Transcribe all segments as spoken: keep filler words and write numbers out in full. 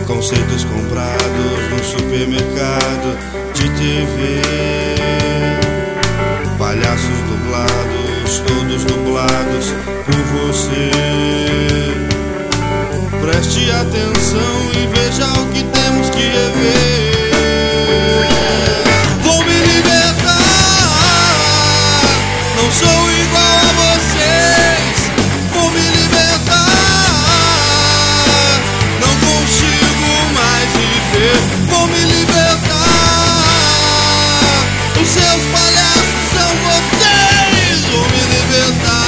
Conceitos comprados no supermercado de T V. Palhaços dublados, todos dublados por você. Preste atenção e veja o que temos que rever. Vou me libertar, não sou igual a vocês. Vou me libertar, não consigo mais viver. Vou me libertar, os seus palhaços são vocês. Vou me libertar.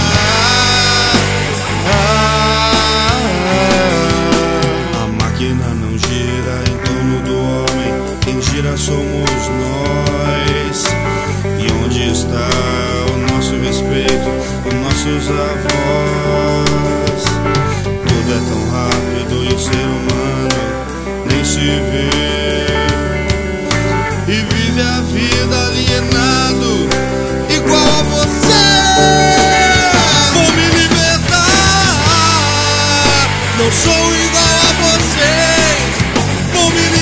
A máquina não gira em torno do homem, quem gira somos nós. E onde está o nosso respeito, os nossos avós? Tudo é tão rápido e o ser humano nem se vê. E vive a vida alienado, igual a você. Vou me libertar, não sou igual a vocês. Vou me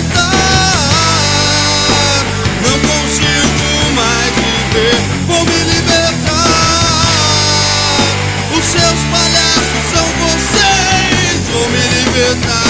libertar, não consigo mais viver. Vou me libertar, os seus palhaços são vocês. Vou me libertar.